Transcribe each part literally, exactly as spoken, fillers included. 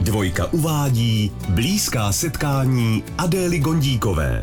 Dvojka uvádí blízká setkání Adély Gondíkové.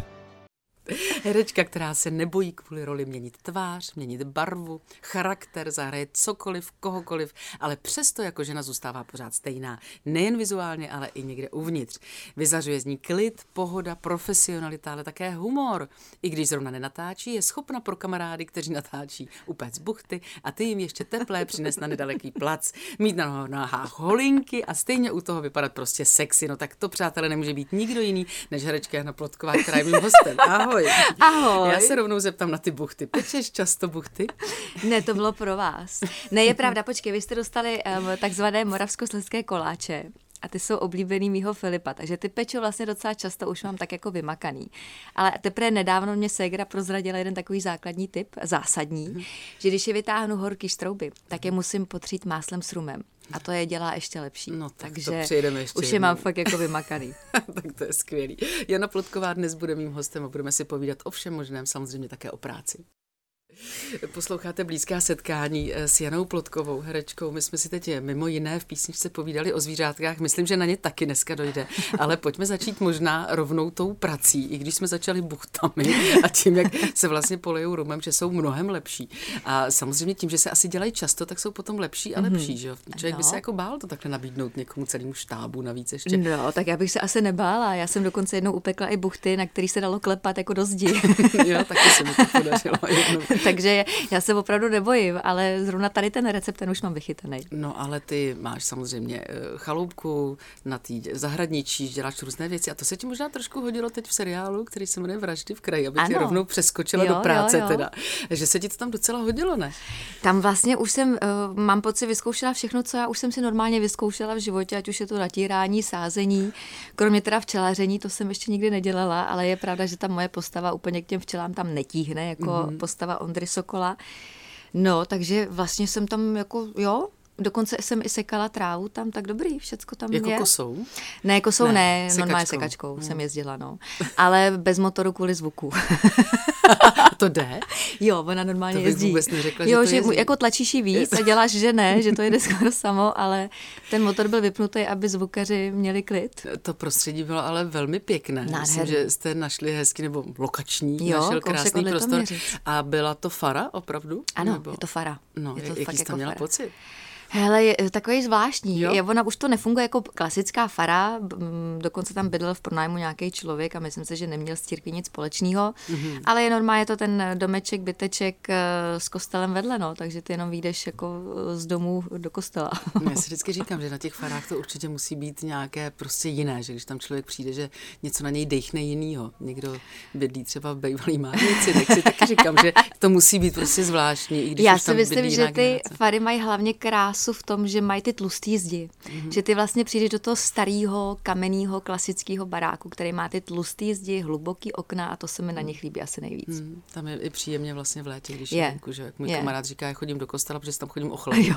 Herečka, která se nebojí kvůli roli měnit tvář, měnit barvu, charakter, zahraje cokoliv, kohokoliv, ale přesto jako žena zůstává pořád stejná. Nejen vizuálně, ale i někde uvnitř. Vyzařuje z ní klid, pohoda, profesionalita, ale také humor. I když zrovna nenatáčí, je schopna pro kamarády, kteří natáčí, upéct buchty a ty jim ještě teplé přines na nedaleký plac. Mít na nohách holinky a stejně u toho vypadat prostě sexy. No tak to, přátelé, nemůže být nikdo jiný než herečka Jana Plotková, která je mým hostem. Ahoj. Ahoj. Já se rovnou zeptám na ty buchty. Pečeš často buchty? Ne, to bylo pro vás. Ne, je pravda, počkej, vy jste dostali um, takzvané moravskoslezské koláče. A ty jsou oblíbený mýho Filipa, takže ty peču vlastně docela často už mám tak jako vymakaný. Ale teprve nedávno mě ségra prozradila jeden takový základní tip, zásadní, mm. že když je vytáhnu horký štrouby, tak je musím potřít máslem s rumem. A to je dělá ještě lepší. No tak takže to přijedeme ještě už je jednou. mám fakt jako vymakaný. Tak to je skvělý. Jana Plotková dnes bude mým hostem a budeme si povídat o všem možném, samozřejmě také o práci. Posloucháte blízká setkání s Janou Plotkovou, herečkou. My jsme si teď mimo jiné v písničce povídali o zvířátkách. Myslím, že na ně taky dneska dojde. Ale pojďme začít možná rovnou tou prací, i když jsme začali buchtami a tím, jak se vlastně polejou rumem, že jsou mnohem lepší. A samozřejmě tím, že se asi dělají často, tak jsou potom lepší a lepší. Že? Člověk no. by se jako bál to takhle nabídnout někomu celému štábu navíc ještě. No, tak já bych se asi nebála. Já jsem dokonce jednou upekla i buchty, na který se dalo klepat jako do zdi. Jo, taky se mi to podařilo jednou. Takže já se opravdu nebojím, ale zrovna tady ten recept, ten už mám vychytaný. No ale ty máš samozřejmě chaloupku na té zahradničí, děláš různé věci a to se ti možná trošku hodilo teď v seriálu, který se jmenuje Vraždy v kraji, aby tě rovnou přeskočila jo, do práce jo, jo. teda. Že se ti to tam docela hodilo, ne? Tam vlastně už jsem, uh, mám pocit, vyzkoušela všechno, co já už jsem si normálně vyzkoušela v životě, ať už je to natírání, sázení, kromě teda včelaření, to jsem ještě nikdy nedělala, ale je pravda, že ta moje postava úplně k těm včelám tam netíhne, jako mm-hmm. postava Ondry Sokola. No, takže vlastně jsem tam jako, jo, dokonce jsem i sekala trávu tam, tak dobrý, všecko tam jako je. Jako kosou? Ne, kosou ne, ne sekačkou. normálně sekačkou hmm. jsem jezdila, no. Ale bez motoru kvůli zvuku. To jde? Jo, ona normálně to jezdí. To vůbec neřekla, jo, že to že jako tlačíš jí víc a děláš, že ne, že to jede skoro samo, ale ten motor byl vypnutý, aby zvukaři měli klid. To prostředí bylo ale velmi pěkné. Nádherný. Myslím, že jste našli hezky, nebo lokační, jo, našel krásný prostor. Měřic. A byla to fara opravdu? Ano, nebo? je to fara. No, je to jaký fakt jsi jako tam měla fara. pocit? Hele, je takový zvláštní. Jo? Je, ona už to nefunguje jako klasická fara, dokonce tam bydlel v pronájmu nějaký člověk a myslím si, že neměl s církví nic společného, mm-hmm. ale je normálně to ten domeček, byteček s kostelem vedle, no, takže ty jenom vyjdeš jako z domu do kostela. Já si vždycky říkám, že na těch farách to určitě musí být nějaké prostě jiné, že když tam člověk přijde, že něco na něj dejchne jinýho. Někdo bydlí třeba v bývalý Márnici, tak si taky říkám, že to musí být prostě zvláštní, i když Já už tam si myslím, že ty generace. fary mají hlavně krásu v tom, že mají ty tlustý zdi. Mm-hmm. Že ty vlastně přijdeš do toho starého, kamenného, klasického baráku, který má ty tlustý zdi, hluboký okna a to se mi na nich líbí asi nejvíc. Mm, tam je i příjemně vlastně v létě, když je, je venku, že jak můj je. kamarád říká, já chodím do kostela, protože tam chodím ochladit.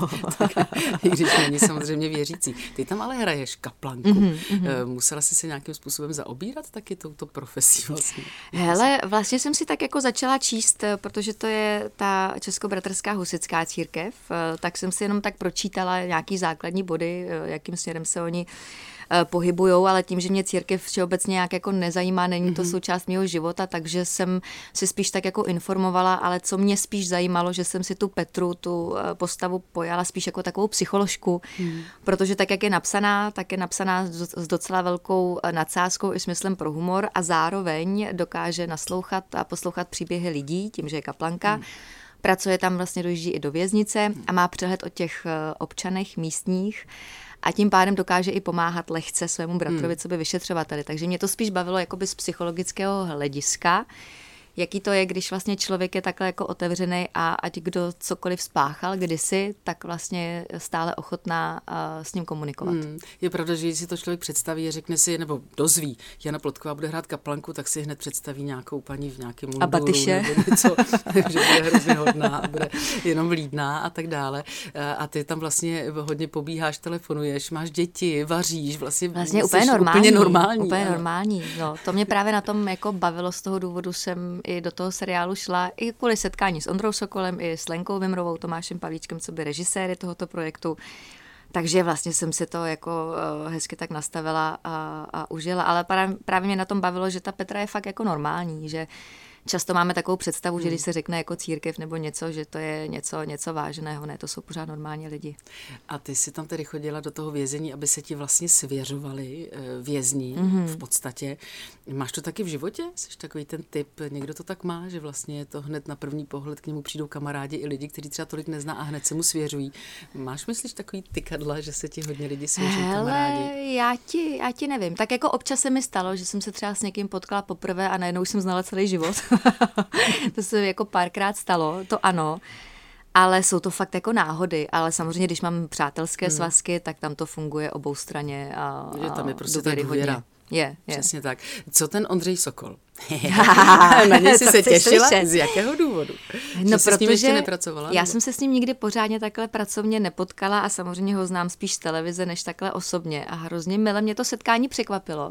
I když není samozřejmě věřící. Ty tam ale hraješ kaplanku. Mm-hmm. Musela jsi se nějakým způsobem zaobírat taky touto profesí vlastně? Hele, vlastně jsem si tak jako začala číst, protože to je ta Českobratrská husitská církev, tak jsem si jenom tak pročítala nějaký základní body, jakým směrem se oni pohybujou, ale tím, že mě církev všeobecně nějak jako nezajímá, není to součást mého života, takže jsem si spíš tak jako informovala, ale co mě spíš zajímalo, že jsem si tu Petru, tu postavu pojala spíš jako takovou psycholožku, mm. protože tak, jak je napsaná, tak je napsaná s docela velkou nadsázkou i smyslem pro humor a zároveň dokáže naslouchat a poslouchat příběhy lidí, tím, že je kaplanka. Mm. Pracuje tam, vlastně dojíždí i do věznice a má přehled o těch občanech místních a tím pádem dokáže i pomáhat lehce svému bratrovi, hmm. co by vyšetřovateli. Takže mě to spíš bavilo jakoby z psychologického hlediska, jaký to je, když vlastně člověk je takhle jako otevřený a ať kdo cokoliv spáchal kdysi, tak vlastně je stále ochotná uh, s ním komunikovat. Hmm. Je pravda, že když si to člověk představí a řekne si, nebo dozví, Jana Plotková bude hrát kaplanku, tak si hned představí nějakou paní v nějakém munduru, a batyše. Nebo něco, že bude hrozně hodná a bude jenom vlídná a tak dále. A ty tam vlastně hodně pobíháš, telefonuješ, máš děti, vaříš, vlastně, vlastně úplně normální. Úplně normální. Úplně normální. No, to mě právě na tom jako bavilo, z toho důvodu jsem i do toho seriálu šla i kvůli setkání s Ondrou Sokolem, i s Lenkou Vimrovou, Tomášem Pavlíčkem, co by režiséry tohoto projektu. Takže vlastně jsem si to jako uh, hezky tak nastavila a, a užila, ale právě, právě mě na tom bavilo, že ta Petra je fakt jako normální, že často máme takovou představu, hmm. že když se řekne jako církev nebo něco, že to je něco, něco vážného, ne, to jsou pořád normální lidi. A ty jsi tam tedy chodila do toho vězení, aby se ti vlastně svěřovali vězni mm-hmm. v podstatě. Máš to taky v životě? Jsi takový ten typ, někdo to tak má, že vlastně je to hned na první pohled, k němu přijdou kamarádi i lidi, kteří třeba tolik nezná a hned se mu svěřují. Máš, myslíš, takový tykadla, že se ti hodně lidi svěří kamarádi? Já ti, já ti nevím. Tak jako občas se mi stalo, že jsem se třeba s někým potkala poprvé a najednou jsem znala celý život. To se jako párkrát stalo, to ano, ale jsou to fakt jako náhody, ale samozřejmě, když mám přátelské hmm. svazky, tak tam to funguje oboustranně a, že tam je prostě ta důvěra. Je, je. Přesně tak. Co ten Ondřej Sokol? Na něj jsi se těšila? Slyšet. Z jakého důvodu? No, že jsi s ním ještě nepracovala? Já nebo? jsem se s ním nikdy pořádně takhle pracovně nepotkala a samozřejmě ho znám spíš z televize, než takhle osobně a hrozně mile mě to setkání překvapilo.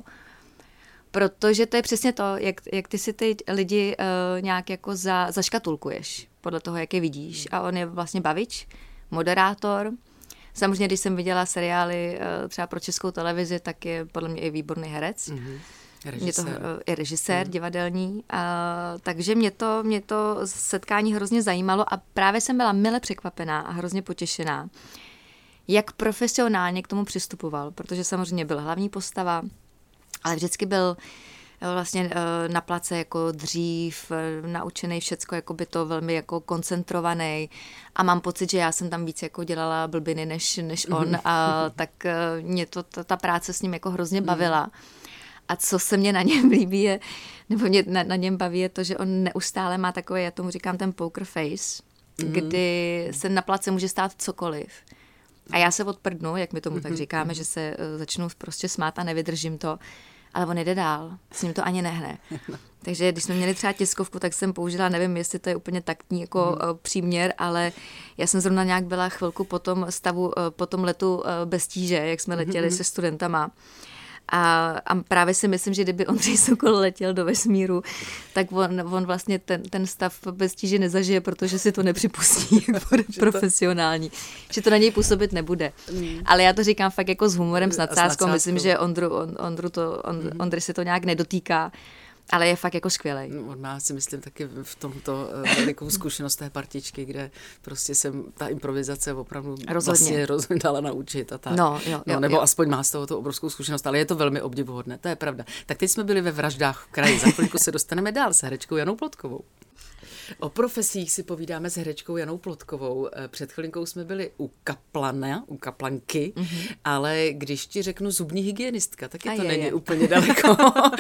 Protože to je přesně to, jak, jak ty si ty lidi uh, nějak jako za, zaškatulkuješ, podle toho, jak je vidíš. A on je vlastně bavič, moderátor. Samozřejmě, když jsem viděla seriály uh, třeba pro Českou televizi, tak je podle mě i výborný herec. Mm-hmm. Režisér. Mě to, uh, je režisér mm. divadelní. Uh, takže mě to, mě to setkání hrozně zajímalo a právě jsem byla mile překvapená a hrozně potěšená, jak profesionálně k tomu přistupoval, protože samozřejmě byl hlavní postava, ale vždycky byl vlastně na place jako dřív, naučený všecko, jako by to velmi jako koncentrovaný a mám pocit, že já jsem tam víc jako dělala blbiny než, než on a tak mě to, ta, ta práce s ním jako hrozně bavila. A co se mě na něm líbí je, nebo mě na, na něm baví je to, že on neustále má takové, já tomu říkám ten poker face, mm. kdy se na place může stát cokoliv. A já se odprdnu, jak my tomu tak říkáme, že se uh, začnu prostě smát a nevydržím to, ale on jde dál, s ním to ani nehne. Takže když jsme měli třeba tiskovku, tak jsem použila, nevím, jestli to je úplně taktní jako uh, příměr, ale já jsem zrovna nějak byla chvilku po tom stavu, uh, po tom letu uh, bez tíže, jak jsme letěli se studentama. A, a právě si myslím, že kdyby Ondřej Sokol letěl do vesmíru, tak on, on vlastně ten, ten stav bez tíže nezažije, protože si to nepřipustí profesionální. Že to na něj působit nebude. Mm. Ale já to říkám fakt jako s humorem, s nadsázkou. Myslím, že Ondru, on, Ondru to, on, mm. Ondry se to nějak nedotýká. Ale je fakt jako skvělej. No, on má, si myslím, taky v tomto velikou zkušenost té partičky, kde prostě jsem ta improvizace opravdu rozhodně vlastně dala naučit a tak. No, jo, no, jo, nebo jo. aspoň má z toho tu obrovskou zkušenost, ale je to velmi obdivuhodné, to je pravda. Tak teď jsme byli ve Vraždách v kraji, za chvilku se dostaneme dál s herečkou Janou Plotkovou. O profesích si povídáme s herečkou Janou Plotkovou. Před chvilinkou jsme byli u kaplana, u kaplanky, mm-hmm. ale když ti řeknu zubní hygienistka, taky to je, není je. úplně daleko.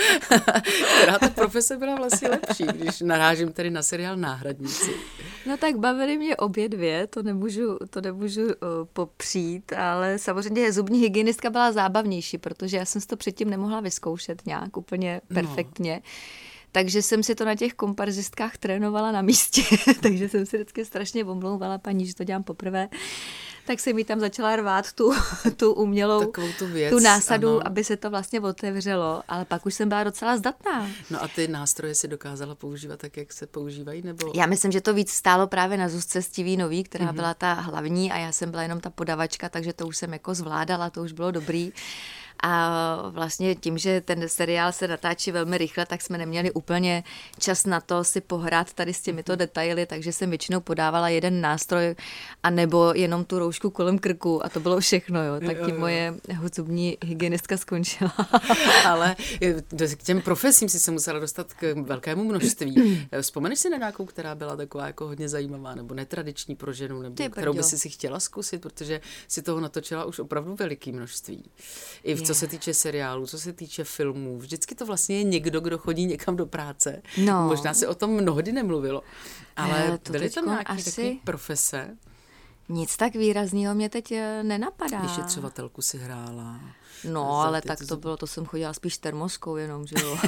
Která ta profese byla vlastně lepší, když narážím tedy na seriál Náhradníci. No tak bavily mě obě dvě, to nemůžu, to nemůžu uh, popřít, ale samozřejmě zubní hygienistka byla zábavnější, protože já jsem si to předtím nemohla vyzkoušet nějak úplně perfektně. No. Takže jsem si to na těch komparzistkách trénovala na místě, takže jsem si vždycky strašně omlouvala paní, že to dělám poprvé. Tak jsem mi tam začala rvát tu, tu umělou, tu, věc, tu násadu, ano. aby se to vlastně otevřelo, ale pak už jsem byla docela zdatná. No a ty nástroje si dokázala používat tak, jak se používají? Nebo? Já myslím, že to víc stálo právě na Zuzce Stivínový, která mm-hmm. byla ta hlavní a já jsem byla jenom ta podavačka, takže to už jsem jako zvládala, to už bylo dobrý. A vlastně tím, že ten seriál se natáčí velmi rychle, tak jsme neměli úplně čas na to si pohrát tady s těmito detaily, takže jsem většinou podávala jeden nástroj a nebo jenom tu roušku kolem krku a to bylo všechno, jo. Tak tím moje zubní hygienistka skončila. Ale k těm profesím si se musela dostat k velkému množství. Vzpomeneš si na nějakou, která byla taková jako hodně zajímavá nebo netradiční pro ženu, nebo Ty kterou by si si chtěla zkusit, protože si toho natočila už opravdu veliký množství. I v co se týče seriálu, co se týče filmů, vždycky to vlastně je někdo, kdo chodí někam do práce. No. Možná se o tom mnohdy nemluvilo, ale to byly tam nějaké asi... takové profese? Nic tak výrazného mě teď nenapadá. Vyšetřovatelku si hrála. No, ale tak to bylo, to jsem chodila spíš termoskou jenom, že jo.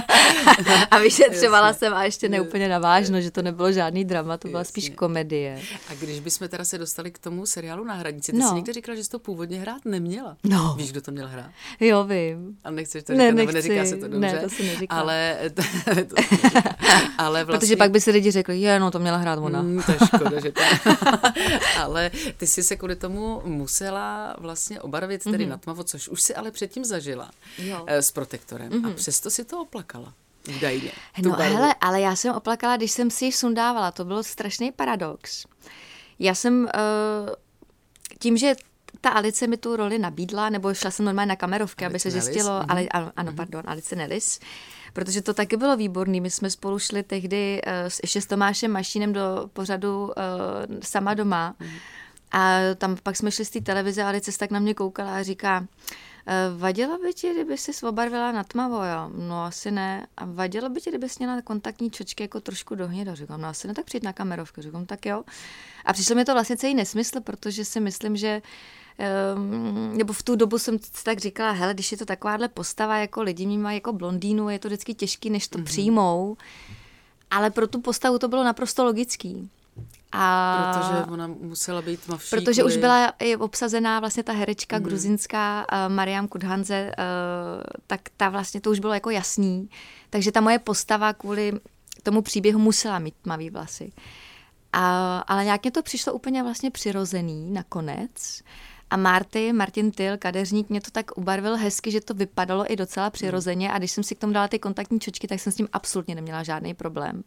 A vyšetřovala jsem a ještě neúplně navážno, že to nebylo žádný drama, to byla Jasně. spíš komedie. A když bychom teda se dostali k tomu seriálu Náhradníci, ty no. jsi někdy říkala, že jsi to původně hrát neměla. No. Víš, kdo to měl hrát? Jo, vím. A nechceš to říkat, ne, nebo neříká se to dobře? Ne, to se neříká. Ale, to, to, ale vlastně... Protože pak by si lidi řekli, je, no to měla hrát ona. Mm, to je škoda, že to... ale... ale ty jsi se kvůli tomu musela vlastně obarvit tedy Mhm. na tmavo, což už si ale předtím zažila Jo. eh, s protektorem Mhm. a přesto si to oplakala. Údajně. tu No barvu. hele, ale já jsem oplakala, když jsem si ji sundávala, to byl strašný paradox. Já jsem uh, tím, že ta Alice mi tu roli nabídla, nebo šla jsem normálně na kamerovky, aby Alice se Nellis, zjistilo, mhm. ale ano, ano pardon, Alice Nellis, protože to taky bylo výborný. My jsme spolu šli tehdy uh, s, ještě s Tomášem Mašínem do pořadu uh, Sama doma a tam pak jsme šli z té televize a Alice tak na mě koukala a říká, "Eh, vadilo by ti, kdyby jsi obarvila na tmavo, jo? No asi ne. A vadilo by ti, kdyby jsi měla kontaktní čočky jako trošku do hněda? Říkám, no asi ne, tak přijď na kamerovku. Říkám, tak jo. A přišlo mi to vlastně celý nesmysl, protože si myslím, že Um, nebo v tu dobu jsem si tak říkala, hele, když je to takováhle postava, jako lidi mě mají jako blondýnu, je to vždycky těžký, než to mm-hmm. přijmou, ale pro tu postavu to bylo naprosto logický. A Protože ona musela být tmavší. protože kvůli- už byla i obsazená vlastně ta herečka Mhm. mm. gruzinská uh, Mariam Kudhanze, uh, tak ta vlastně to už bylo jako jasný. Takže ta moje postava kvůli tomu příběhu musela mít tmavý vlasy. A, ale nějak mě to přišlo úplně vlastně přirozený nakonec. A Marty, Martin Tyl, kadeřník, mě to tak ubarvil hezky, že to vypadalo i docela přirozeně a když jsem si k tomu dala ty kontaktní čočky, tak jsem s tím absolutně neměla žádný problém.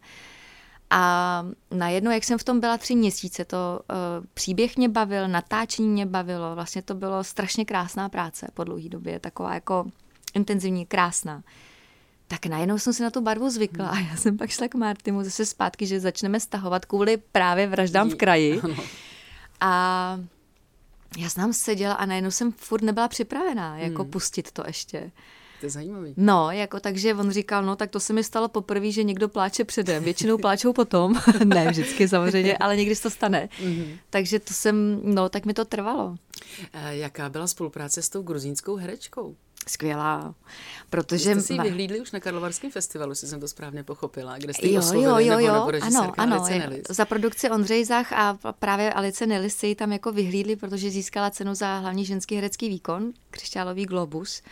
A najednou, jak jsem v tom byla tři měsíce, to uh, příběh mě bavil, natáčení mě bavilo, vlastně to bylo strašně krásná práce po dlouhé době, taková jako intenzivní, krásná. Tak najednou jsem si na tu barvu zvykla a já jsem pak šla k Martimu zase zpátky, že začneme stahovat kvůli právě vraždám v kraji. Ano. A já jsem tam seděla a najednou jsem furt nebyla připravená, jako Hmm. pustit to ještě. To je zajímavý. No, jako takže on říkal, no tak to se mi stalo poprvé, že někdo pláče předem, většinou pláčou potom, ne vždycky samozřejmě, ale někdy se to stane. Mhm. Takže to jsem, no tak mi to trvalo. Eh, Jaká byla spolupráce s tou gruzínskou herečkou? Skvělá, Že protože... jste si ji ma- vyhlídli už na Karlovarském festivalu, jestli jsem to správně pochopila, kde jste ji Jo, oslovili, jo, jo, nebo, jo, nebo režisérka ano, ano, Alice je- Nellis. za produkci Ondřej Zach a právě Alice Nellis se ji tam jako vyhlídli, protože získala cenu za hlavní ženský herecký výkon, křišťálový globus.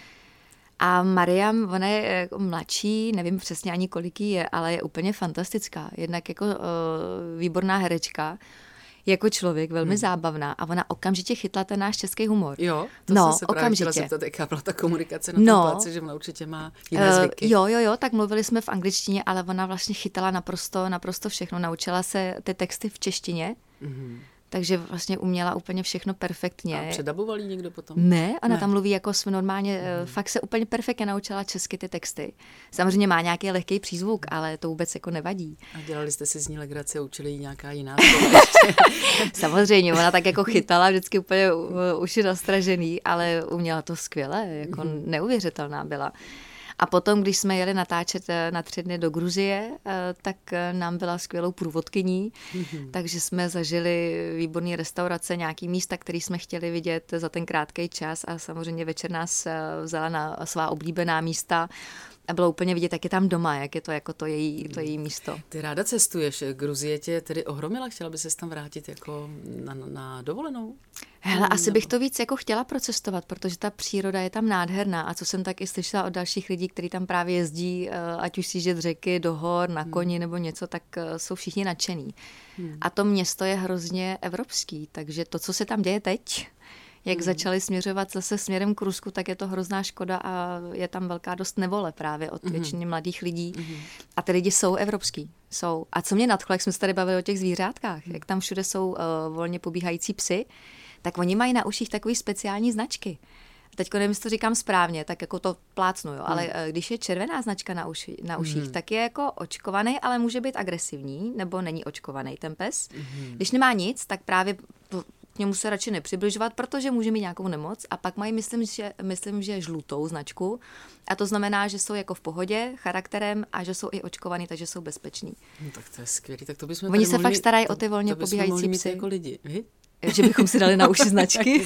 A Mariam, ona je jako mladší, nevím přesně ani kolik jí je, ale je úplně fantastická. Jednak jako uh, výborná herečka, jako člověk, velmi hmm. zábavná a ona okamžitě chytla ten náš český humor. Jo, to No, jsem se právě chtěla okamžitě. zeptat, jaká byla ta komunikace na tom No. pláci, že ona určitě má jiné Uh, zvyky. jo, jo, jo, tak mluvili jsme v angličtině, ale ona vlastně chytala naprosto, naprosto všechno. Naučila se ty texty v češtině, Mhm. takže vlastně uměla úplně všechno perfektně. A předaboval jí někdo potom? Ne, ona Ne. tam mluví jako jsme normálně, mm. fakt se úplně perfektně naučila česky ty texty. Samozřejmě má nějaký lehký přízvuk, ale to vůbec jako nevadí. A dělali jste si z ní legraci a učili jí nějaká jiná slova ještě? Samozřejmě, ona tak jako chytala vždycky úplně u- uši nastražený, ale uměla to skvěle, jako mm. neuvěřitelná byla. A potom, když jsme jeli natáčet eh, na tři dny do Gruzie, eh, tak eh, nám byla skvělou průvodkyní, mm-hmm. takže jsme zažili výborné restaurace, nějaký místa, které jsme chtěli vidět za ten krátký čas a samozřejmě večer nás eh, vzala na svá oblíbená místa a bylo úplně vidět, jak je tam doma, jak je to jako to její, to její místo. Ty ráda cestuješ, Gruzie tě tedy ohromila, chtěla by ses tam vrátit jako na, na dovolenou? Hele, asi bych to víc jako chtěla procestovat, protože ta příroda je tam nádherná a co jsem tak i slyšela od dalších lidí, kteří tam právě jezdí, eh, ať už si jet řeky do hor, na koni nebo něco, tak eh, jsou všichni nadšený. Hmm. A to město je hrozně evropský, takže to, co se tam děje teď, jak hmm. začali směřovat zase směrem k Rusku, tak je to hrozná škoda a je tam velká dost nevole právě od většiny mladých lidí. Hmm. A ty lidi jsou evropský, jsou. A co mě nadchlo, jak jsme se tady bavili o těch zvířátkách, hmm. jak tam všude jsou uh, volně pobíhající psy, tak oni mají na uších takový speciální značky. Teďko nevím, jestli to říkám správně, tak jako to plácnu, jo. Ale hmm. když je červená značka na, uši, na uších, hmm. tak je jako očkovaný, ale může být agresivní, nebo není očkovaný ten pes. Hmm. Když nemá nic, tak právě k němu se radši nepřibližovat, protože může mít nějakou nemoc. A pak mají, myslím, že, myslím, že žlutou značku. A to znamená, že jsou jako v pohodě, charakterem a že jsou i očkovaný, takže jsou bezpeční. No, tak to je skvělý. Tak to bychom Oni tady se mohli fakt mít- starají to- o ty volně to bychom pobíhající mohli mít psy. jako lidi. Vy? Že bychom si dali na uši značky.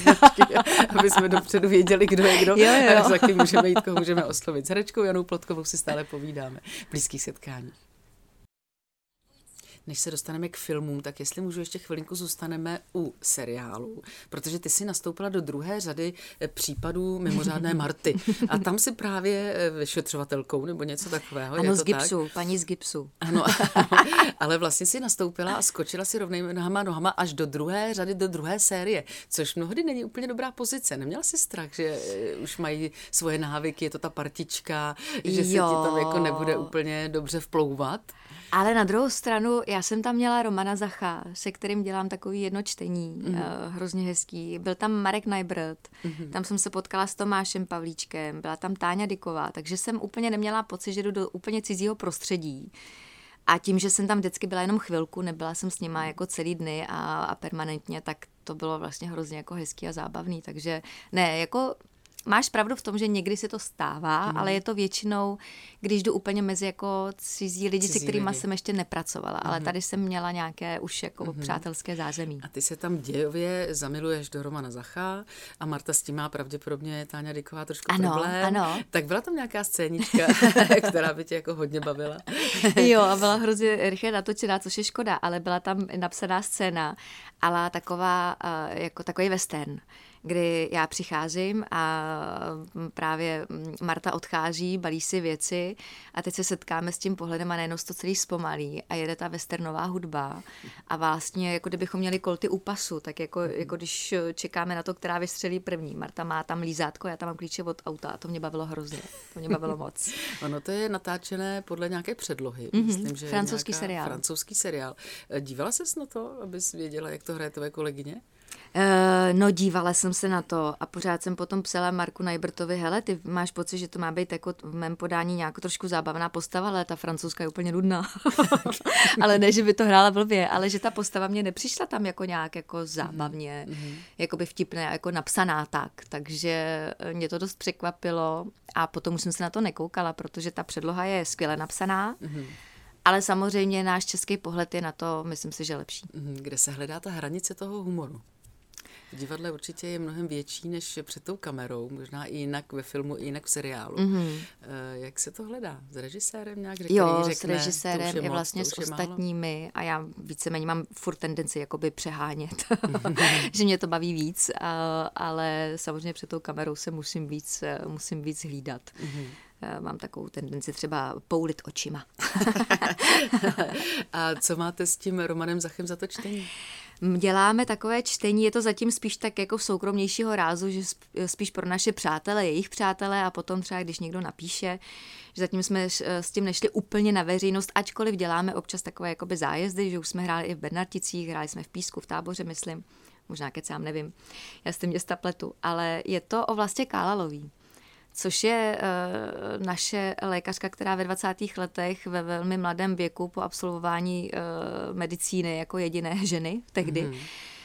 Aby jsme dopředu věděli, kdo je kdo. Jo, jo. A za kým můžeme jít, koho můžeme oslovit. S herečkou Janou Plotkovou si stále povídáme v blízkých setkáních. než se dostaneme k filmům, tak jestli můžu ještě chvilinku zůstaneme u seriálu, protože ty si nastoupila do druhé řady případů mimořádné Marty a tam si právě vyšetřovatelkou nebo něco takového. Ano, je to z Gipsu, tak? Paní z Gipsu. Ano, ale vlastně si nastoupila a skočila si rovnými nohama nohama až do druhé řady, do druhé série, což mnohdy není úplně dobrá pozice. Neměla jsi strach, že už mají svoje návyky, je to ta partička, že se Jo. ti tam jako nebude úplně dobře vplouvat? Ale na druhou stranu, já jsem tam měla Romana Zacha, se kterým dělám takový jedno čtení, mm. uh, hrozně hezký. Byl tam Marek Najbrt, mm. tam jsem se potkala s Tomášem Pavlíčkem, byla tam Táňa Dyková, takže jsem úplně neměla pocit, že jdu do úplně cizího prostředí. A tím, že jsem tam vždycky byla jenom chvilku, nebyla jsem s nima jako celý dny a, a permanentně, tak to bylo vlastně hrozně jako hezký a zábavný. Takže ne, jako máš pravdu v tom, že někdy se to stává, mm. ale je to většinou, když jdu úplně mezi jako cizí lidi, cizí se kterýma lidi. jsem ještě nepracovala, mm. ale tady jsem měla nějaké už jako mm. přátelské zázemí. A ty se tam dějově zamiluješ do Romana Zacha a Marta s tím má pravděpodobně, Táňa Dyková, trošku ano, problém. Ano. Tak byla tam nějaká scénička, která by tě jako hodně bavila? Jo, a byla hrozně rychle natočená, což je škoda, ale byla tam napsaná scéna, ale taková, jako takový western, kdy já přicházím a právě Marta odchází, balí si věci a teď se setkáme s tím pohledem a najednou se to celý zpomalí a jede ta westernová hudba a vlastně jako kdybychom měli kolty u pasu, tak jako, jako když čekáme na to, která vystřelí první. Marta má tam lízátko, já tam mám klíče od auta a to mě bavilo hrozně, to mě bavilo moc. Ono to je natáčené podle nějaké předlohy. Mm-hmm. Myslím, že francouzský seriál. Francouzský seriál. Dívala ses na to, abys věděla, jak to hraje tvoje kolegyně? No, dívala jsem se na to a pořád jsem potom psala Marku Najbrtovi, hele, ty máš pocit, že to má být jako v mém podání nějakou trošku zábavná postava, ale ta francouzská je úplně nudná. Ale ne, že by to hrála blbě, ale že ta postava mě nepřišla tam jako nějak jako zábavně, mm-hmm. jako by vtipné, jako napsaná tak. Takže mě to dost překvapilo a potom už jsem se na to nekoukala, protože ta předloha je skvěle napsaná. Mm-hmm. Ale samozřejmě náš český pohled je na to, myslím si, že lepší. Kde se hledá ta hranice toho humoru? V divadle určitě je mnohem větší než před tou kamerou, možná i jinak ve filmu, i jinak v seriálu. Mm-hmm. Jak se to hledá? S režisérem nějak, který jo, řekne, s režisérem i vlastně s ostatními málo? A já víceméně mám furt tendenci jakoby přehánět, že mě to baví víc, ale samozřejmě před tou kamerou se musím víc, musím víc hlídat. Mm-hmm. Mám takovou tendenci třeba poulit očima. A co máte s tím Romanem Zachem za to čtení? Děláme takové čtení, je to zatím spíš tak jako soukromnějšího rázu, že spíš pro naše přátele, jejich přátele a potom třeba, když někdo napíše, že zatím jsme s tím nešli úplně na veřejnost, ačkoliv děláme občas takové jakoby zájezdy, že už jsme hráli i v Bernarticích, hráli jsme v Písku, v Táboře, myslím, možná kecám, nevím, já z tím města pletu, ale je to o Vlastě Kálalový, což je uh, naše lékařka, která ve dvacátých letech ve velmi mladém věku po absolvování uh, medicíny jako jediné ženy tehdy mm-hmm. uh,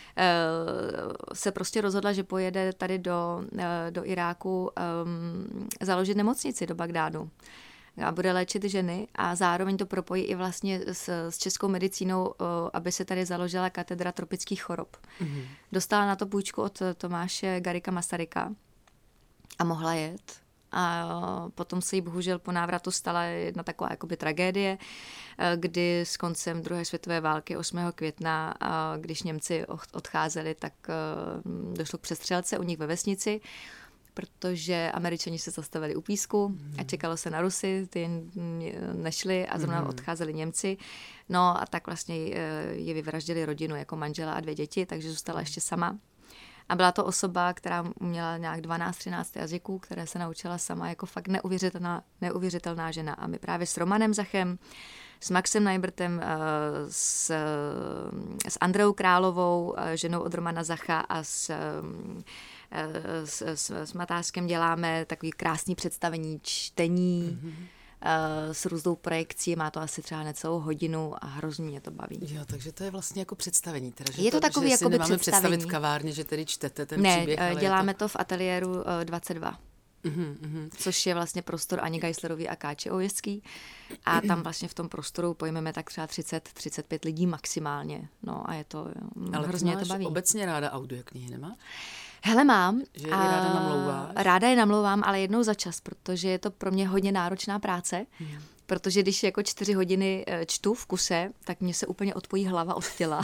se prostě rozhodla, že pojede tady do, uh, do Iráku um, založit nemocnici do Bagdádu. A bude léčit ženy a zároveň to propojí i vlastně s, s českou medicínou, uh, aby se tady založila katedra tropických chorob. Mm-hmm. Dostala na to půjčku od Tomáše Garrigua Masaryka a mohla jet. A potom se jí bohužel po návratu stala jedna taková jakoby tragédie, kdy s koncem druhé světové války osmého května, když Němci odcházeli, tak došlo k přestřelce u nich ve vesnici, protože Američani se zastavili u Písku a čekalo se na Rusy, ty nešli a zrovna odcházeli Němci. No a tak vlastně ji vyvraždili rodinu jako manžela a dvě děti, takže zůstala ještě sama. A byla to osoba, která měla nějak dvanáct třináct jazyků, které se naučila sama, jako fakt neuvěřitelná, neuvěřitelná žena. A my právě s Romanem Zachem, s Maxem Najbrtem, s, s Andreou Královou, ženou od Romana Zacha a s, s, s, s Matáskem děláme takový krásný představení čtení, mm-hmm. s různou projekcí, má to asi třeba necelou hodinu a hrozně mě to baví. Jo, takže to je vlastně jako představení. Teda, že je to, to takový že jakoby nemáme představení. představit v kavárně, že tedy čtete ten ne, příběh. Ne, děláme to... to v ateliéru dvacet dva. Uhum, uhum. Což je vlastně prostor Ani Geislerový a Káči Oujeský. A tam vlastně v tom prostoru pojmeme tak třeba třicet třicet pět lidí maximálně. No a je to, ale hrozně to to baví. Ale obecně ráda audioknihy, nemá? Hele, mám. Že je ráda namlouváš? Ráda je namlouvám, ale jednou za čas, protože je to pro mě hodně náročná práce. Hmm. protože když jako čtyři hodiny čtu v kuse, tak mě se úplně odpojí hlava od těla.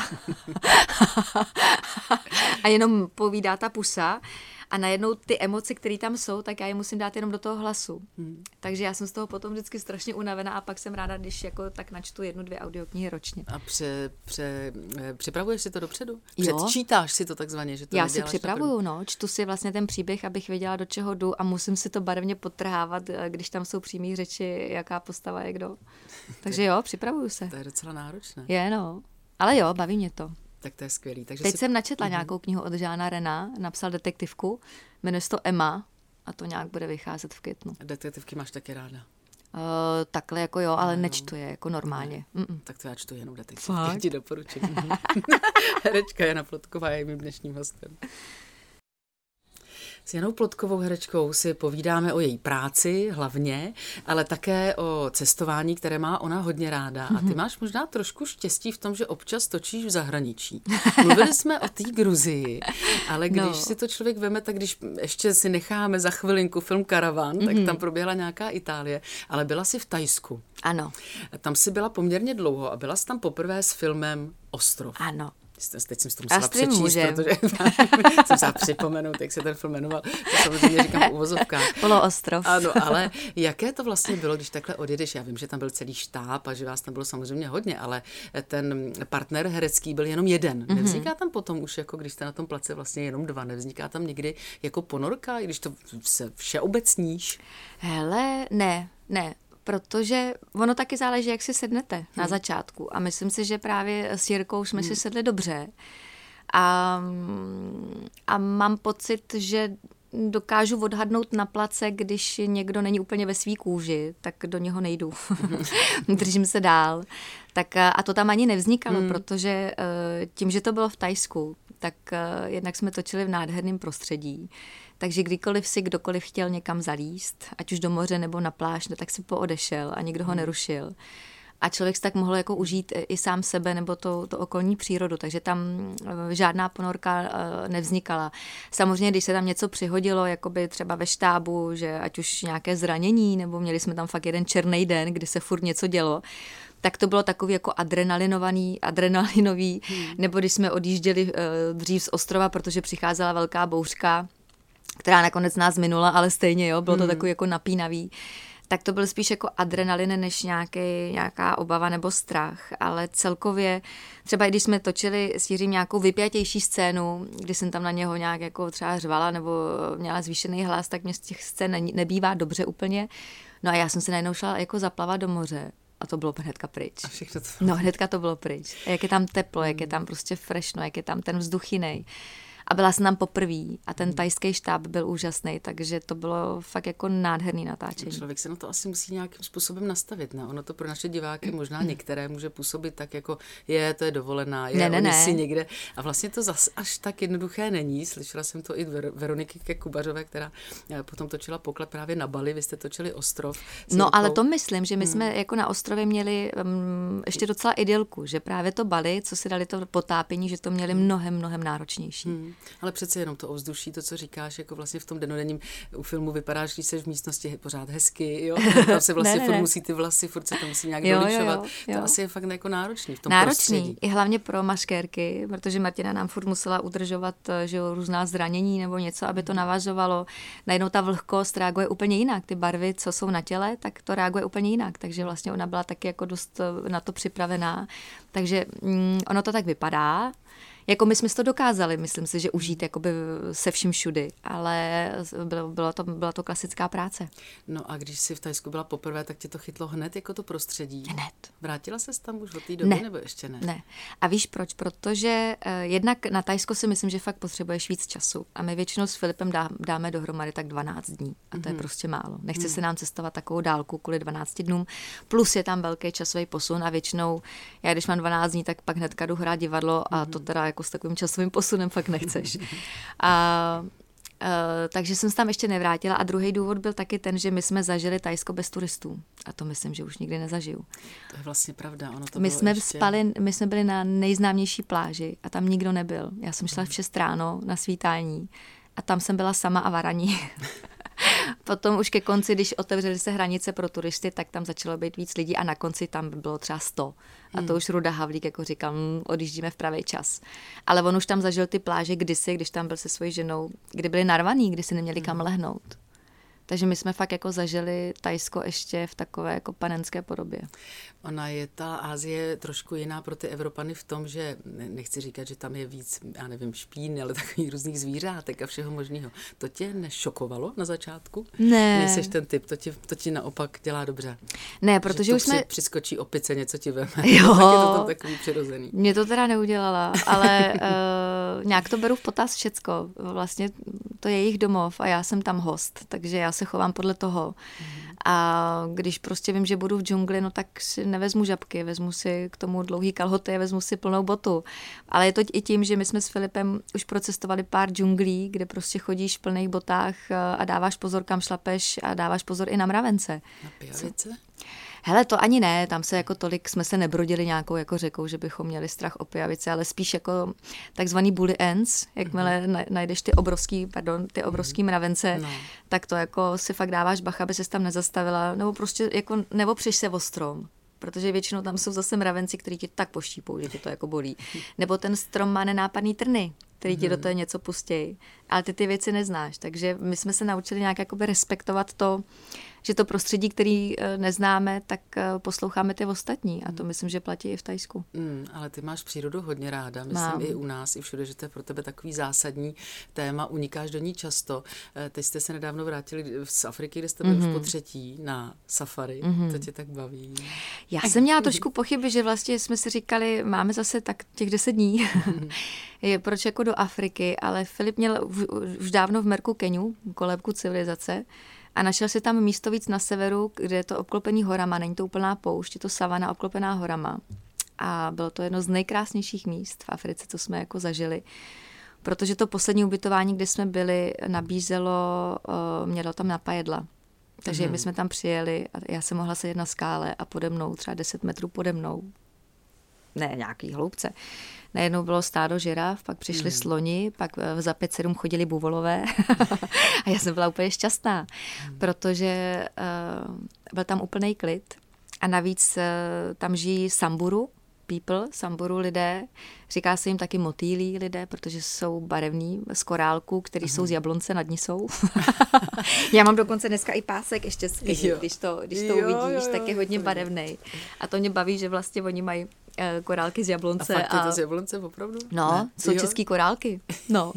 A jenom povídá ta pusa a najednou ty emoce, které tam jsou, tak já je musím dát jenom do toho hlasu. Hmm. Takže já jsem z toho potom vždycky strašně unavená a pak jsem ráda, když jako tak načtu jednu, dvě audioknihy ročně. A pře, pře, připravuješ si to dopředu? Předčítáš si to takzvaně, že to já si připravuju, no, čtu si vlastně ten příběh, abych věděla, do čeho jdu a musím si to barevně podtrhávat, když tam jsou přímý řeči, jaká postava je kdo. Takže jo, připravuju se. To je docela náročné. Je, no. Ale jo, baví mě to. Tak to je skvělý. Takže Teď si... jsem načetla mm-hmm. nějakou knihu od Jeana Rena, napsal detektivku, jmenuje se to Emma a to nějak bude vycházet v květnu. Detektivky máš taky ráda? Uh, takhle jako jo, ale no. nečtu je jako normálně. Mm-mm. Tak to já čtu jenom detektivky, ti doporučím. Herečka Jana Plotková je mým dnešním hostem. S Janou Plotkovou herečkou si povídáme o její práci hlavně, ale také o cestování, které má ona hodně ráda. A ty máš možná trošku štěstí v tom, že občas točíš v zahraničí. Mluvili jsme o té Gruzii, ale když no. si to člověk veme, tak když ještě si necháme za chvilinku film Karavan, tak tam proběhla nějaká Itálie, ale byla si v Thajsku. Ano. Tam si byla poměrně dlouho a byla jsi tam poprvé s filmem Ostrov. Ano. Teď jsem si to musela přečíst, můžem. Protože jsem se připomenout, jak se ten film jmenoval. To samozřejmě říkám v uvozovkách. Poloostrov. Ano, ale jaké to vlastně bylo, když takhle odjedeš? Já vím, že tam byl celý štáb a že vás tam bylo samozřejmě hodně, ale ten partner herecký byl jenom jeden. Mm-hmm. Nevzniká tam potom už, jako když jste na tom place vlastně jenom dva, nevzniká tam někdy jako ponorka, i když to se všeobecníš? Hele, ne, ne. Protože ono taky záleží, jak si sednete na hmm. začátku. A myslím si, že právě s Jirkou jsme hmm. si sedli dobře. A, a mám pocit, že dokážu odhadnout na place, když někdo není úplně ve svý kůži, tak do něho nejdu. Držím se dál. Tak a to tam ani nevznikalo, hmm. protože tím, že to bylo v Thajsku, tak jednak jsme točili v nádherném prostředí. Takže kdykoliv si kdokoliv chtěl někam zalíst, ať už do moře nebo na pláž, tak si poodešel a nikdo ho nerušil. A člověk si tak mohl jako užít i sám sebe nebo to, to okolní přírodu, takže tam žádná ponorka nevznikala. Samozřejmě, když se tam něco přihodilo, jakoby třeba ve štábu, že ať už nějaké zranění, nebo měli jsme tam fakt jeden černý den, kdy se furt něco dělo, tak to bylo takový jako adrenalinovaný, adrenalinový, hmm. nebo když jsme odjížděli dřív z ostrova, protože přicházela velká bouřka, která nakonec nás minula, ale stejně, jo, bylo to hmm. takový jako napínavý. Tak to byl spíš jako adrenalin, než nějaký, nějaká obava nebo strach, ale celkově, třeba i když jsme točili s Jiřím nějakou vypjatější scénu, kdy jsem tam na něho nějak jako třeba řvala nebo měla zvýšený hlas, tak mě z těch scén nebývá dobře úplně. No a já jsem se najednou šla jako zaplavat do moře. A to bylo hnedka pryč. A všechno to... No hnedka to bylo pryč. A jak je tam teplo, jak je tam prostě frešno, jak je tam ten vzduch jiný. A byla jsem tam poprvé a ten thajský štáb byl úžasný, takže to bylo fakt jako nádherný natáčení. Člověk se na to asi musí nějakým způsobem nastavit, ne? Ono to pro naše diváky možná některé může působit tak jako je, to je dovolená, je, ne, ne, oni ne. si někde. A vlastně to zas až tak jednoduché není. Slyšela jsem to i Ver- Veroniky Kubařové, která potom točila Poklad právě na Bali, vy jste točili Ostrov. No Jirkou. Ale to myslím, že my hmm. jsme jako na ostrově měli um, ještě docela idylku, že právě to Bali, co si dali to potápění, že to měli mnohem, mnohem náročnější. Hmm. Ale přece jenom to ovzduší, to, co říkáš, jako vlastně v tom denodenním u filmu vypadáš, když jsi v místnosti pořád hezky, jo? Tam se vlastně ne, ne, furt ne. musí ty vlasy, furt se to musí nějak jo, doličovat. Jo, jo. To asi je fakt jako náročný v tom náročný, prostředí. I hlavně pro maškérky, protože Martina nám furt musela udržovat, že jo, různá zranění nebo něco, aby to navazovalo. Najednou ta vlhkost reaguje úplně jinak. Ty barvy, co jsou na těle, tak to reaguje úplně jinak. Takže vlastně ona byla taky jako dost na to připravená. Takže mm, ono to tak vypadá. Jako my jsme to dokázali, myslím si, že užít jakoby se vším všudy, ale bylo, bylo to, byla to klasická práce. No a když jsi v Thajsku byla poprvé, tak tě to chytlo hned jako to prostředí? Hned. Vrátila ses tam už od té doby, ne. nebo ještě ne? Ne. A víš proč? Protože uh, jednak na Thajsko si myslím, že fakt potřebuješ víc času. A my většinou s Filipem dá, dáme dohromady tak dvanáct dní. A to mm-hmm. je prostě málo. Nechce mm. se nám cestovat takovou dálku kvůli dvanácti dnům. Plus je tam velký časový posun a většinou, já když mám dvanáct dní, tak pak hnedka jdu hrát divadlo a mm-hmm. to teda jako s takovým časovým posunem fakt nechceš. A Uh, takže jsem se tam ještě nevrátila a druhý důvod byl taky ten, že my jsme zažili Thajsko bez turistů a to myslím, že už nikdy nezažiju. To je vlastně pravda. Ono to my, bylo jsme ještě... spali, my jsme byli na nejznámější pláži a tam nikdo nebyl. Já jsem šla v šest ráno na svítání a tam jsem byla sama a varaní. Potom už ke konci, když otevřely se hranice pro turisty, tak tam začalo být víc lidí a na konci tam bylo třeba sto. A to už Ruda Havlík jako říkal, hm, odjíždíme v pravý čas. Ale on už tam zažil ty pláže kdysi, když tam byl se svojí ženou, kdy byli narvaný, kdy si neměli kam lehnout. Takže my jsme fakt jako zažili Thajsko ještě v takové jako panenské podobě. Ona je, ta Asie trošku jiná pro ty Evropany v tom, že nechci říkat, že tam je víc, já nevím, špíny, ale takových různých zvířátek a všeho možného. To tě nešokovalo na začátku? Ne. Nejseš ten typ, to ti, to ti naopak dělá dobře. Ne, protože že už jsme... Při, přiskočí opice, něco ti veme. Jo. Tak je to tam takový přirozený. Mě to teda neudělala, ale uh, nějak to beru v potaz všecko. Vlastně to je jejich domov a já jsem tam host, takže já se chovám podle toho. Mm. A když prostě vím, že budu v džungli, no tak si nevezmu žabky, vezmu si k tomu dlouhý kalhoty, vezmu si plnou botu. Ale je to i tím, že my jsme s Filipem už procestovali pár džunglí, kde prostě chodíš v plných botách a dáváš pozor, kam šlapeš a dáváš pozor i na mravence. Na pijavice? Hele, to ani ne, tam se jako tolik jsme se nebrodili nějakou jako řekou, že bychom měli strach o pijavice, ale spíš jako takzvaný bully ants, jakmile mm-hmm. najdeš ty obrovský, pardon, ty obrovský mm-hmm. mravence, no. tak to jako si fakt dáváš bacha, aby ses tam nezastavila, nebo prostě jako neopřeš se o strom. Protože většinou tam jsou zase mravenci, kteří ti tak poštípou, že tě to jako bolí. Nebo ten strom má nenápadný trny, který ti do toho něco pustějí. Ale ty ty věci neznáš. Takže my jsme se naučili nějak jakoby respektovat to, že to prostředí, který neznáme, tak posloucháme ty ostatní. A to myslím, že platí i v Thajsku. Mm, ale ty máš přírodu hodně ráda. Myslím Mám. i u nás, i všude, že to je pro tebe takový zásadní téma. Unikáš do ní často. Teď jste se nedávno vrátili z Afriky, kde jste byli mm-hmm. už po třetí na safari. Mm-hmm. To tě tak baví. Já jsem měla trošku pochyby, že vlastně jsme si říkali, máme zase tak těch deset dní. je, proč jako do Afriky, ale Filip měl už dávno v Merku Keniu, kolébku civilizace, a našel si tam místo víc na severu, kde je to obklopený horama, není to úplná poušť, je to savana obklopená horama. A bylo to jedno z nejkrásnějších míst v Africe, co jsme jako zažili. Protože to poslední ubytování, kde jsme byli, nabízelo, mělo tam napajedla. Takže hmm. my jsme tam přijeli a já jsem mohla sedět na skále a pode mnou, třeba deset metrů pode mnou, ne nějaký hloubce, najednou bylo stádo žiraf, pak přišli hmm. sloni, pak za pět sedm chodili buvolové a já jsem byla úplně šťastná, hmm. protože uh, byl tam úplnej klid a navíc uh, tam žijí samburu people, samburu lidé, říká se jim taky motýlí lidé, protože jsou barevní z korálku, který uh-huh. jsou z jablonce, nad ní jsou. Já mám dokonce dneska i pásek ještě, když to, když to jo, uvidíš, jo, jo, tak je hodně barevnej. A to mě baví, že vlastně oni mají uh, korálky z jablonce. A fakt a... je to z jablonce opravdu? No, ne? Jsou jo. český korálky. No.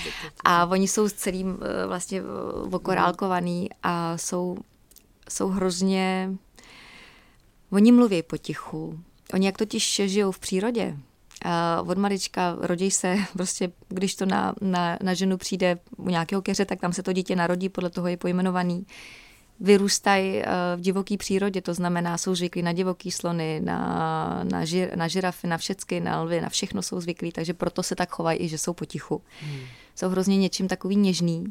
A oni jsou celým uh, vlastně okorálkovaný a jsou, jsou hrozně... Oni mluví potichu. Oni jak totiž žijou v přírodě, uh, od malička rodí se, prostě když to na, na, na ženu přijde u nějakého keře, tak tam se to dítě narodí, podle toho je pojmenovaný. Vyrůstají uh, v divoké přírodě, to znamená, jsou zvyklí na divoký slony, na, na, žir, na žirafy, na všecky, na lvy, na všechno jsou zvyklí, takže proto se tak chovají i, že jsou potichu. Hmm. Jsou hrozně něčím takový něžný.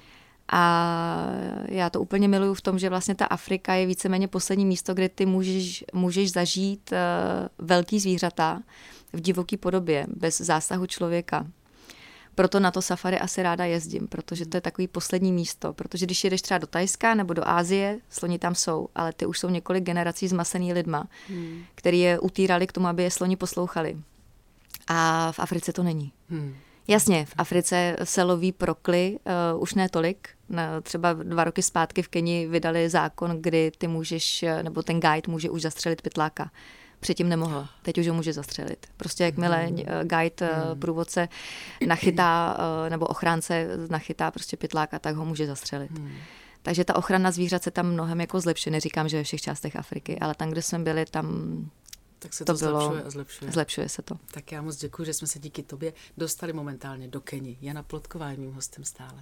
A já to úplně miluju v tom, že vlastně ta Afrika je víceméně poslední místo, kde ty můžeš, můžeš zažít uh, velký zvířata v divoký podobě, bez zásahu člověka. Proto na to safari asi ráda jezdím, protože to je takový poslední místo. Protože když jedeš třeba do Thajska nebo do Asie, sloni tam jsou, ale ty už jsou několik generací zmasený lidma, hmm. který je utírali k tomu, aby je sloni poslouchali. A v Africe to není. Hmm. Jasně, v Africe se loví prokly, uh, už ne tolik. Na, třeba dva roky zpátky v Keni vydali zákon, kdy ty můžeš, nebo ten guide může už zastřelit pytláka. Předtím nemohl, teď už ho může zastřelit. Prostě jakmile uh, guide, uh, průvodce nachytá, uh, nebo ochránce nachytá prostě pytláka, tak ho může zastřelit. Takže ta ochrana zvířat se tam mnohem jako zlepšuje. Neříkám, že ve všech částech Afriky, ale tam, kde jsme byli, tam... Tak se to, to bylo, zlepšuje a zlepšuje. Zlepšuje se to. Tak já moc děkuji, že jsme se díky tobě dostali momentálně do Keni. Jana Plotková je mým hostem stále.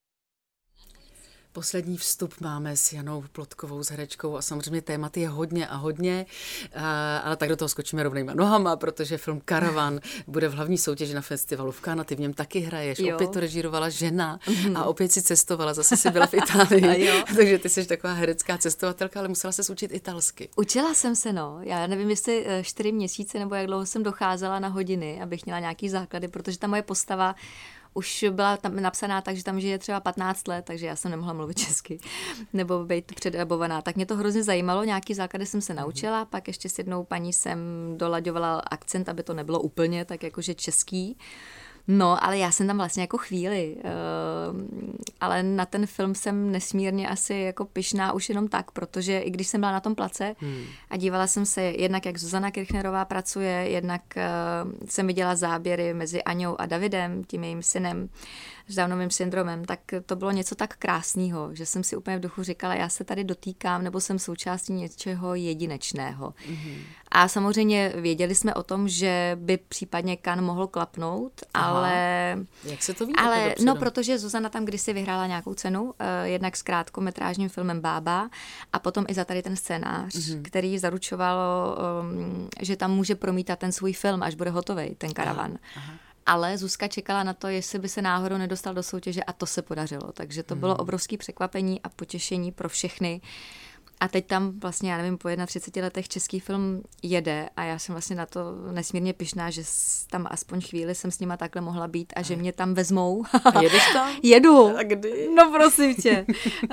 Poslední vstup máme s Janou Plotkovou, s herečkou a samozřejmě témat je hodně a hodně, ale tak do toho skočíme rovnejma nohama, protože film Karavan bude v hlavní soutěži na festivalu v Cannes, ty v něm taky hraješ, jo. Opět to režírovala žena a opět si cestovala, zase si byla v Itálii, takže ty jsi taková herecká cestovatelka, ale musela ses učit italsky. Učila jsem se, no, já nevím, jestli čtyři měsíce nebo jak dlouho jsem docházela na hodiny, abych měla nějaký základy, protože ta moje postava už byla tam napsaná tak, že tam žije třeba patnáct let, takže já jsem nemohla mluvit česky nebo být předabovaná. Tak mě to hrozně zajímalo, nějaký základy jsem se naučila, pak ještě s jednou paní jsem dolaďovala akcent, aby to nebylo úplně tak jakože český. No, ale já jsem tam vlastně jako chvíli, uh, ale na ten film jsem nesmírně asi jako pyšná už jenom tak, protože i když jsem byla na tom place hmm. a dívala jsem se jednak, jak Zuzana Kirchnerová pracuje, jednak uh, jsem viděla záběry mezi Aňou a Davidem, tím jejím synem, s Downovým syndromem, tak to bylo něco tak krásného, že jsem si úplně v duchu říkala, já se tady dotýkám, nebo jsem součástí něčeho jedinečného. Mm-hmm. A samozřejmě věděli jsme o tom, že by případně Cannes mohl klapnout, Aha. ale... Jak se to ví? Ale, no, protože Zuzana tam kdysi vyhrála nějakou cenu, uh, jednak s krátkometrážním filmem Bába a potom i za tady ten scénář, mm-hmm. který zaručovalo, um, že tam může promítat ten svůj film, až bude hotovej, ten Karavan. Aha. Aha. Ale Zuzka čekala na to, jestli by se náhodou nedostal do soutěže a to se podařilo. Takže to bylo obrovské překvapení a potěšení pro všechny. A teď tam vlastně, já nevím, po třiceti jedna letech český film jede a já jsem vlastně na to nesmírně pyšná, že tam aspoň chvíli jsem s nima takhle mohla být a že mě tam vezmou. A jedeš tam? Jedu. A kdy? No prosím tě.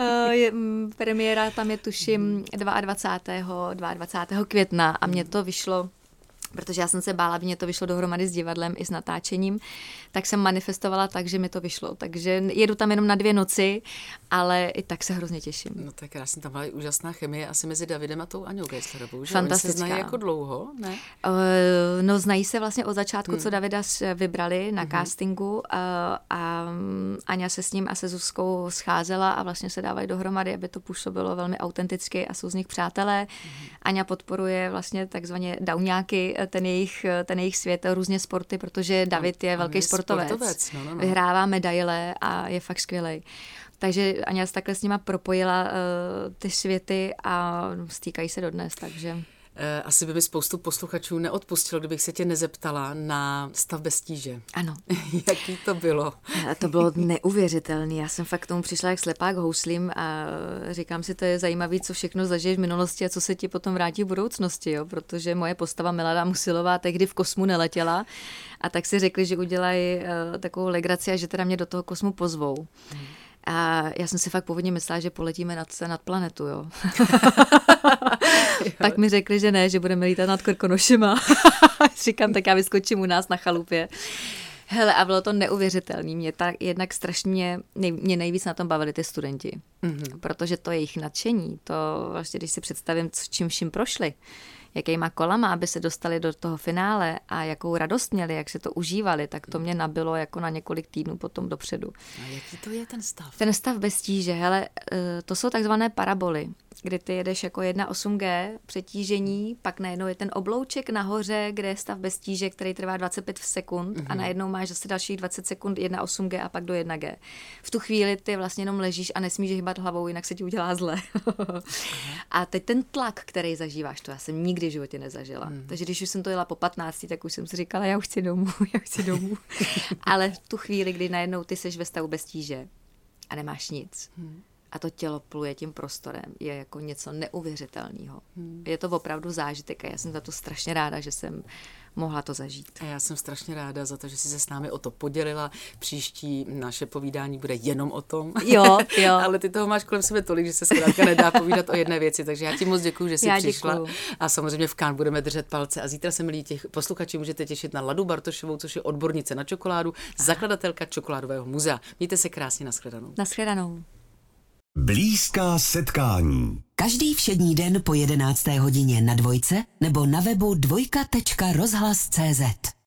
Uh, premiéra tam je tuším dvacátého dvacátého května a mně to vyšlo, protože já jsem se bála, aby mě to vyšlo dohromady s divadlem i s natáčením, tak jsem manifestovala tak, že mi to vyšlo. Takže jedu tam jenom na dvě noci, ale i tak se hrozně těším. No tak krásně, tam byla úžasná chemie asi mezi Davidem a tou Aňou Geislerovou, že? Fantastická. Oni se znají jako dlouho, ne? Uh, no znají se vlastně od začátku, hmm. co Davida vybrali na hmm. castingu uh, a Aňa se s ním a se Zuzkou scházela a vlastně se dávají dohromady, aby to působilo velmi autenticky a jsou z nich přátelé. Hmm. Aňa podporuje vlastně takzvaně dauňáky, ten jejich, ten jejich svět, různě sporty, protože David je velký je sportovec. sportovec. No, no, no. Vyhrává medaile a je fakt skvělej. Takže Aňa se takhle s nima propojila uh, ty světy a stýkají se dodnes, takže... Asi by mi spoustu posluchačů neodpustilo, kdybych se tě nezeptala na Stav bez tíže. Ano. Jaký to bylo? To bylo neuvěřitelné. Já jsem fakt k tomu přišla jak slepák houslím a říkám si, to je zajímavé, co všechno zažiješ v minulosti a co se ti potom vrátí v budoucnosti, jo? Protože moje postava Milada Musilová tehdy v kosmu neletěla a tak si řekli, že udělají uh, takovou legraci a že teda mě do toho kosmu pozvou. Hmm. A já jsem si fakt původně myslela, že poletíme nad, nad planetu, jo. Tak mi řekli, že ne, že budeme lítat nad Krkonošema. Říkám, tak já vyskočím u nás na chalupě. Hele, a bylo to neuvěřitelné. Mě tak jednak strašně, nej, mě nejvíc na tom bavili ty studenti. Mm-hmm. Protože to jejich nadšení, to vlastně, když si představím, čím vším prošli, jakýma kolama, aby se dostali do toho finále a jakou radost měli, jak se to užívali, tak to mě nabilo jako na několik týdnů potom dopředu. A jaký to je ten stav? Ten stav bez tíže, hele, to jsou takzvané paraboly, kdy ty jedeš jako jedna osm gé přetížení, pak najednou je ten oblouček nahoře, kde je stav bez tíže, který trvá dvacet pět sekund mm-hmm. a najednou máš zase dalších dvacet sekund jedna osm gé a pak do jedna gé. V tu chvíli ty vlastně jenom ležíš a nesmíš hýbat hlavou, jinak se ti udělá zle. A teď ten tlak, který zažíváš, to já jsem nikdy v životě nezažila. Mm. Takže když už jsem to jela po patnácti, tak už jsem si říkala, já už chci domů, já už chci domů. Ale v tu chvíli, kdy najednou ty seš ve stavu bez tíže a nemáš nic, mm. a to tělo pluje tím prostorem, je jako něco neuvěřitelného. Hmm. Je to opravdu zážitek a já jsem za to strašně ráda, že jsem mohla to zažít. A já jsem strašně ráda za to, že jsi se s námi o to podělila. Příští naše povídání bude jenom o tom. Jo, jo. Ale ty toho máš kolem sebe tolik, že se zkrátka nedá povídat o jedné věci. Takže já ti moc děkuju, že jsi já přišla. Děkuju. A samozřejmě v Cannes budeme držet palce. A zítra se, milí těch posluchači, můžete těšit na Ladu Bartošovou, což je odbornice na čokoládu, zakladatelka Čokoládového muzea. Mějte se krásně, nashledanou. Nashledanou. Blízká setkání. Každý všední den po jedenácté hodině na Dvojce nebo na webu dvojka tečka rozhlas tečka cé zet.